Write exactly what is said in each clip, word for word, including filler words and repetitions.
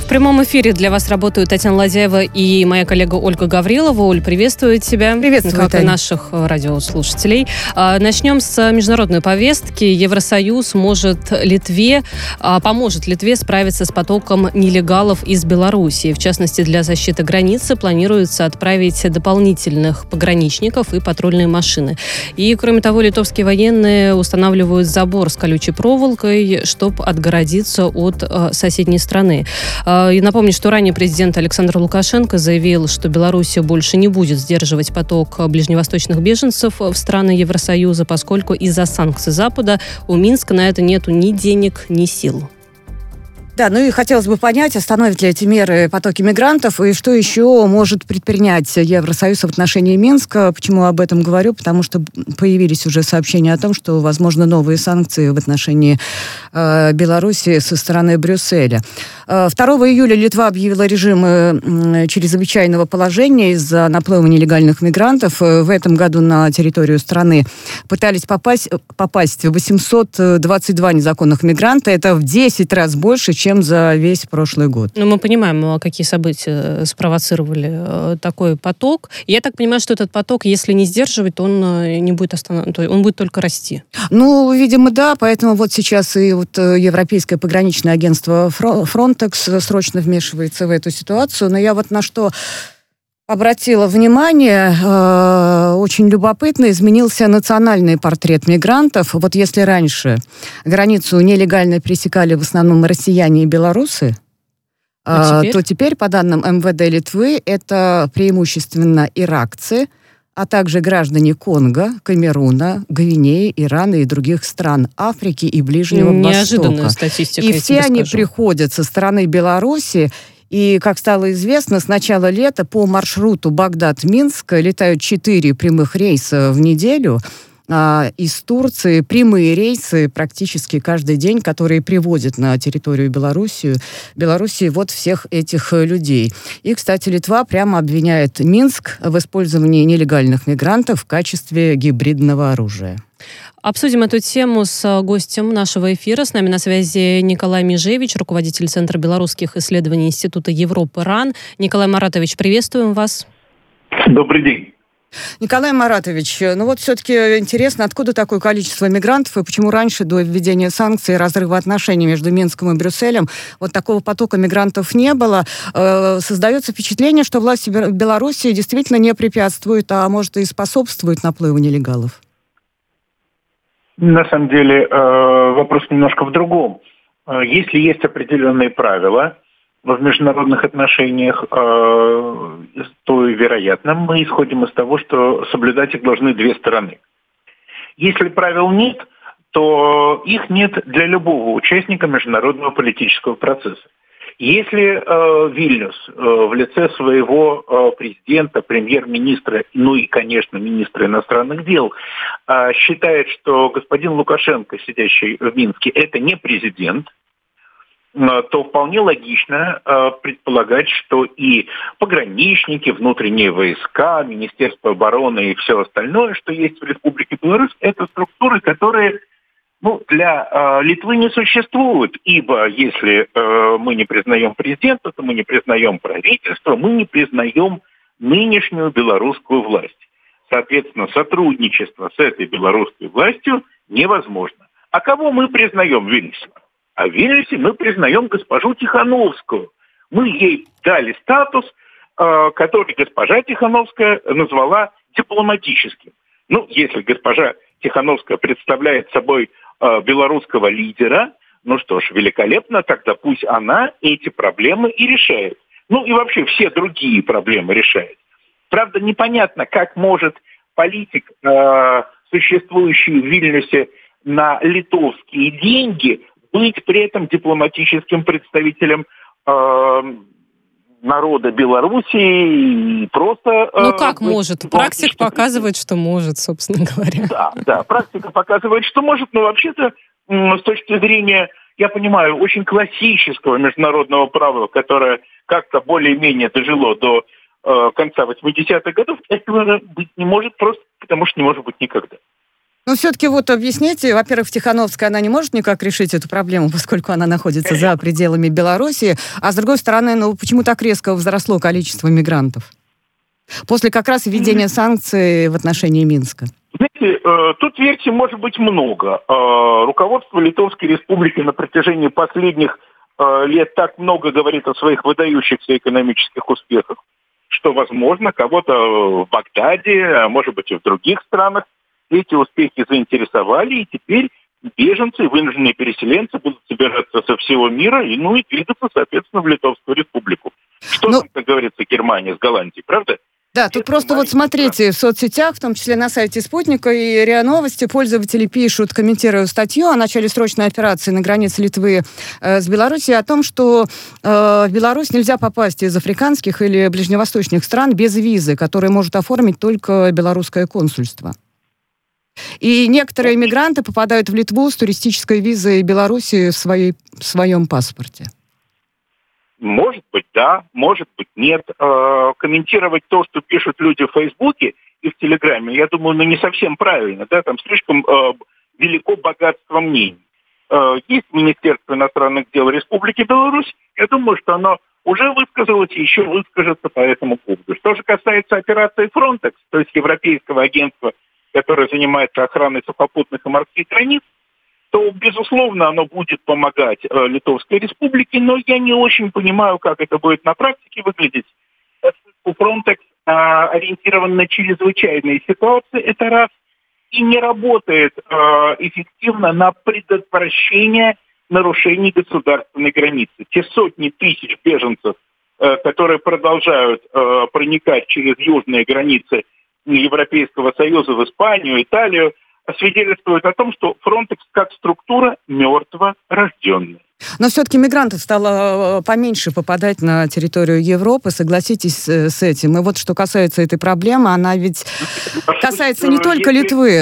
В прямом эфире для вас работают Татьяна Ладяева и моя коллега Ольга Гаврилова. Оль, приветствую тебя. Приветствую, как Таня. и наших радиослушателей. Начнем с международной повестки. Евросоюз может Литве, поможет Литве справиться с потоком нелегалов из Белоруссии. В частности, для защиты границы планируется отправить дополнительных пограничников и патрульные машины. И, кроме того, литовские военные устанавливают забор с колючей проволокой, чтобы отгородиться от соседней страны. И напомню, что ранее президент Александр Лукашенко заявил, что Белоруссия больше не будет сдерживать поток ближневосточных беженцев в страны Евросоюза, поскольку из-за санкций Запада у Минска на это нету ни денег, ни сил. Да, ну и хотелось бы понять, остановят ли эти меры потоки мигрантов, и что еще может предпринять Евросоюз в отношении Минска. Почему об этом говорю? Потому что появились уже сообщения о том, что, возможно, новые санкции в отношении э, Беларуси со стороны Брюсселя. Э, второго июля Литва объявила режим э, чрезвычайного положения из-за наплыва нелегальных мигрантов. Э, в этом году на территорию страны пытались попасть, попасть восемьсот двадцать два незаконных мигранта. Это в десять раз больше, чем чем за весь прошлый год. Ну, мы понимаем, какие события спровоцировали такой поток. Я так понимаю, что этот поток, если не сдерживать, то он не будет останавливаться, он будет только расти. Ну, видимо, да, поэтому вот сейчас и вот Европейское пограничное агентство Frontex срочно вмешивается в эту ситуацию. Но я вот на что обратила внимание, э, очень любопытно, изменился национальный портрет мигрантов. Вот если раньше границу нелегально пересекали в основном россияне и белорусы, а э, теперь? то теперь, по данным эм вэ дэ Литвы, это преимущественно иракцы, а также граждане Конго, Камеруна, Гвинеи, Ирана и других стран Африки и Ближнего Неожиданная Востока. статистика, И я все тебе они скажу. приходят со стороны Беларуси. И, как стало известно, с начала лета по маршруту Багдад-Минск летают четыре прямых рейса в неделю. А из Турции прямые рейсы практически каждый день, которые привозят на территорию Белоруссии, Белоруссии вот всех этих людей. И, кстати, Литва прямо обвиняет Минск в использовании нелегальных мигрантов в качестве гибридного оружия. Обсудим эту тему с гостем нашего эфира. С нами на связи Николай Межевич, руководитель Центра белорусских исследований Института Европы РАН. Николай Маратович, приветствуем вас. Добрый день. Николай Маратович, ну вот все-таки интересно, откуда такое количество мигрантов и почему раньше, до введения санкций и разрыва отношений между Минском и Брюсселем, вот такого потока мигрантов не было. Э, создается впечатление, что власти Беларуси действительно не препятствуют, а может и способствуют наплыву нелегалов. На самом деле вопрос немножко в другом. Если есть определенные правила в международных отношениях, то, вероятно, мы исходим из того, что соблюдать их должны две стороны. Если правил нет, то их нет для любого участника международного политического процесса. Если э, Вильнюс э, в лице своего э, президента, премьер-министра, ну и, конечно, министра иностранных дел, э, считает, что господин Лукашенко, сидящий в Минске, это не президент, э, то вполне логично э, предполагать, что и пограничники, внутренние войска, Министерство обороны и все остальное, что есть в Республике Беларусь, это структуры, которые... Ну, для э, Литвы не существует, ибо если э, мы не признаем президента, то мы не признаем правительство, мы не признаем нынешнюю белорусскую власть. Соответственно, сотрудничество с этой белорусской властью невозможно. А кого мы признаем в Вильнюсе? А в Вильнюсе мы признаем госпожу Тихановскую. Мы ей дали статус, э, который госпожа Тихановская назвала дипломатическим. Ну, если госпожа Тихановская представляет собой э, белорусского лидера, ну что ж, великолепно, тогда пусть она эти проблемы и решает. Ну и вообще все другие проблемы решает. Правда, непонятно, как может политик, э, существующий в Вильнюсе на литовские деньги, быть при этом дипломатическим представителем э, народа Белоруссии и просто... Ну как э, может? Практика показывает, что может, собственно говоря. Да, да, практика показывает, что может, но вообще-то с точки зрения, я понимаю, очень классического международного права, которое как-то более-менее дожило до э, конца восьмидесятых годов, этого быть не может просто потому, что не может быть никогда. Но все-таки вот объясните, во-первых, Тихановская, она не может никак решить эту проблему, поскольку она находится за пределами Беларуси, а с другой стороны, ну почему так резко возросло количество мигрантов? После как раз введения санкций в отношении Минска. Знаете, тут версий может быть много. Руководство Литовской Республики на протяжении последних лет так много говорит о своих выдающихся экономических успехах, что, возможно, кого-то в Багдаде, а может быть и в других странах, эти успехи заинтересовали, и теперь беженцы, вынужденные переселенцы будут собираться со всего мира и, ну, и двигаться, соответственно, в Литовскую Республику. Что ну, там, как говорится, Германия с Голландией, правда? Да, тут просто вот смотрите, в соцсетях, в том числе на сайте «Спутника» и РИА Новости, пользователи пишут, комментируя статью о начале срочной операции на границе Литвы э, с Белоруссией, о том, что э, в Беларусь нельзя попасть из африканских или ближневосточных стран без визы, которую может оформить только белорусское консульство. И некоторые мигранты попадают в Литву с туристической визой Беларуси в, своей, в своем паспорте. Может быть, да, может быть, нет. Э, комментировать то, что пишут люди в Фейсбуке и в Телеграме, я думаю, ну, не совсем правильно. Да? Там слишком э, велико богатство мнений. Э, есть Министерство иностранных дел Республики Беларусь. Я думаю, что оно уже высказалось и еще выскажется по этому поводу. Что же касается операции Frontex, то есть Европейского агентства, которое занимается охраной сухопутных и морских границ, то, безусловно, оно будет помогать э, Литовской Республике, но я не очень понимаю, как это будет на практике выглядеть. У Frontex э, ориентирован на чрезвычайные ситуации, это раз, и не работает э, эффективно на предотвращение нарушений государственной границы. Те сотни тысяч беженцев, э, которые продолжают э, проникать через южные границы Европейского Союза в Испанию, Италию, свидетельствует о том, что Frontex как структура мертворожденная. Но все-таки мигрантов стало поменьше попадать на территорию Европы, согласитесь с этим. И вот что касается этой проблемы, она ведь касается не только если... Литвы.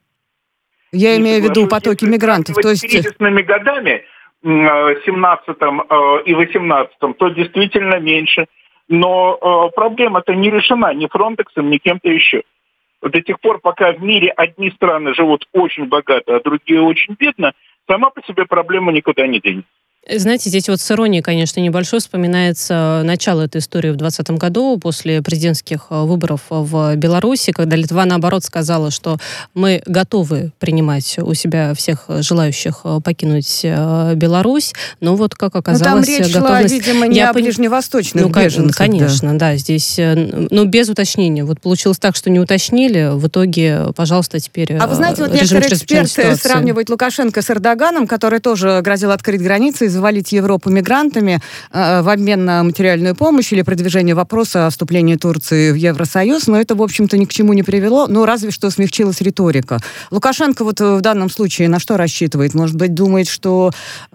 Я имею в виду потоки мигрантов. То есть... С кризисными годами, семнадцатом и восемнадцатом, то действительно меньше. Но проблема-то не решена ни Фронтексом, ни кем-то еще. До тех пор, пока в мире одни страны живут очень богато, а другие очень бедно, сама по себе проблема никуда не денется. Знаете, здесь вот с иронией, конечно, небольшой вспоминается начало этой истории в двадцатом году после президентских выборов в Беларуси, когда Литва, наоборот, сказала, что мы готовы принимать у себя всех желающих покинуть Беларусь, но вот, как оказалось... Ну, там речь готовность... шла, видимо, не Я о ближневосточных ну, беженцах. Конечно, да. да, здесь, ну, без уточнения. Вот получилось так, что не уточнили, в итоге, пожалуйста, теперь А вы знаете, вот некоторые эксперты сравнивают Лукашенко с Эрдоганом, который тоже грозил открыть границы и завалить Европу мигрантами э, в обмен на материальную помощь или продвижение вопроса о вступлении Турции в Евросоюз, но это, в общем-то, ни к чему не привело, ну, разве что смягчилась риторика. Лукашенко вот в данном случае на что рассчитывает? Может быть, думает, что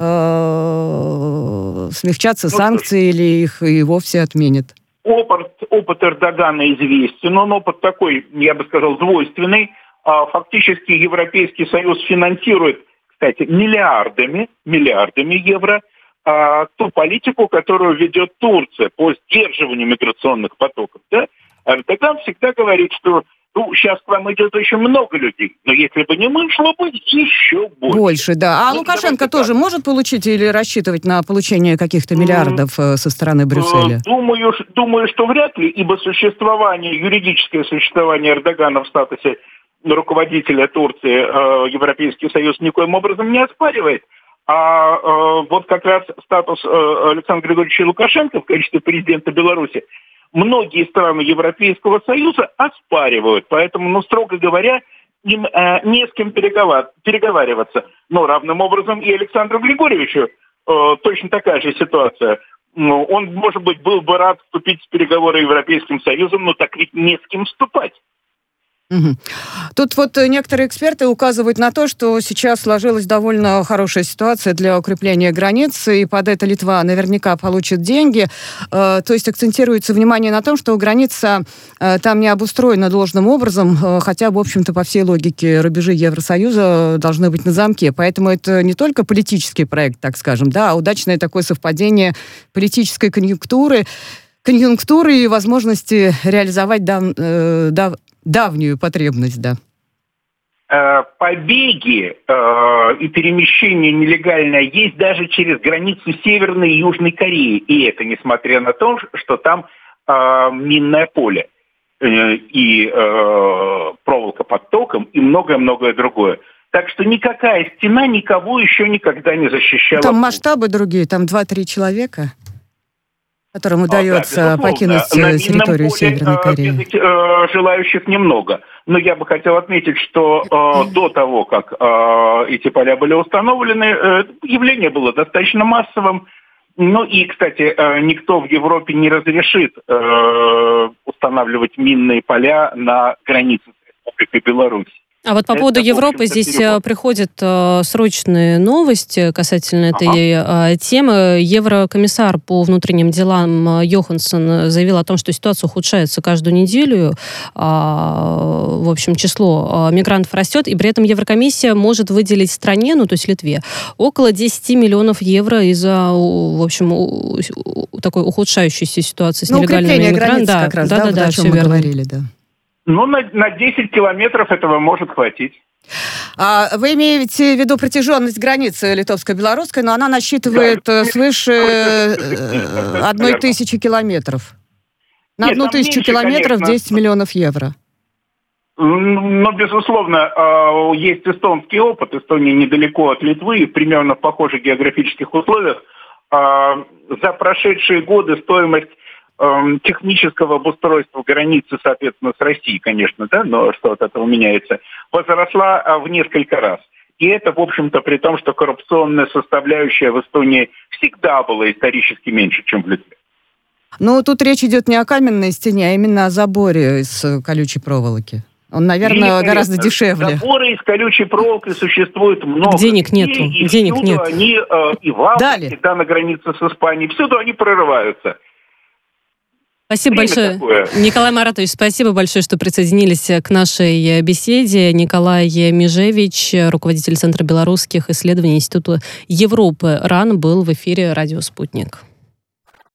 э, смягчатся санкции или их и вовсе отменят? Опыт, опыт Эрдогана известен, он опыт такой, я бы сказал, двойственный. Фактически Европейский Союз финансирует, кстати, миллиардами, миллиардами евро а, ту политику, которую ведет Турция по сдерживанию миграционных потоков. Да? Эрдоган всегда говорит, что ну, сейчас к вам идет очень много людей, но если бы не мы, шло бы еще больше. Больше, да. А ну, Лукашенко тоже так. может получить или рассчитывать на получение каких-то миллиардов mm. со стороны Брюсселя? Думаю, думаю, что вряд ли, ибо существование, юридическое существование Эрдогана в статусе руководителя Турции э, Европейский Союз никоим образом не оспаривает. А э, вот как раз статус э, Александра Григорьевича Лукашенко в качестве президента Беларуси многие страны Европейского Союза оспаривают. Поэтому, ну, строго говоря, им э, не с кем переговар- переговариваться. Но равным образом и Александру Григорьевичу э, точно такая же ситуация. Ну, он, может быть, был бы рад вступить в переговоры с Европейским Союзом, но так ведь не с кем вступать. Угу. Тут вот некоторые эксперты указывают на то, что сейчас сложилась довольно хорошая ситуация для укрепления границ, и под это Литва наверняка получит деньги. Э, то есть акцентируется внимание на том, что граница э, там не обустроена должным образом, э, хотя, в общем-то, по всей логике рубежи Евросоюза должны быть на замке. Поэтому это не только политический проект, так скажем, да, а удачное такое совпадение политической конъюнктуры, конъюнктуры и возможности реализовать дав, э, дав, давнюю потребность, да. э, побеги э, и перемещение нелегальное есть даже через границу Северной и Южной Кореи. И это несмотря на то, что там э, минное поле э, и э, проволока под током и многое-многое другое. Так что никакая стена никого еще никогда не защищала. Там масштабы другие, там два-три человека, которым удается а, да, покинуть на территорию поле, Северной Кореи. Бегать, э, желающих немного. Но я бы хотел отметить, что э, до того, как э, эти поля были установлены, э, явление было достаточно массовым. Ну и, кстати, э, никто в Европе не разрешит э, устанавливать минные поля на границе с Республикой Беларусь. А вот по Это, поводу Европы здесь перевод. приходят э, срочные новости касательно этой ага. э, темы. Еврокомиссар по внутренним делам Йоханссон заявил о том, что ситуация ухудшается каждую неделю. Э, в общем, число э, мигрантов растет, и при этом Еврокомиссия может выделить стране, ну то есть Литве, около десять миллионов евро из-за, в общем, у, у, такой ухудшающейся ситуации с ну, нелегальными мигрантами. Да, как раз, да, да, да, вот да, о чем все мы верно. говорили, да. Ну, на, на десять километров этого может хватить. А вы имеете в виду протяженность границы литовско-белорусской, но она насчитывает да. свыше одной тысячи километров. На Нет, одну тысячу меньше, километров конечно. десять миллионов евро. Ну, безусловно, есть эстонский опыт. Эстония недалеко от Литвы, примерно в похожих географических условиях. За прошедшие годы стоимость технического обустройства границы, соответственно, с Россией, конечно, да, но что от этого меняется, возросла в несколько раз. И это, в общем-то, при том, что коррупционная составляющая в Эстонии всегда была исторически меньше, чем в Литве. Ну, тут речь идет не о каменной стене, а именно о заборе из колючей проволоки. Он, наверное, гораздо дешевле. Заборы из колючей проволоки существует много. Денег нету. И, и Денег нет. Они э, и в Африке, да, на границе с Испанией, всюду они прорываются. Спасибо Время большое. Такое. Николай Маратович, спасибо большое, что присоединились к нашей беседе. Николай Межевич, руководитель Центра белорусских исследований Института Европы РАН, был в эфире «Радио Спутник».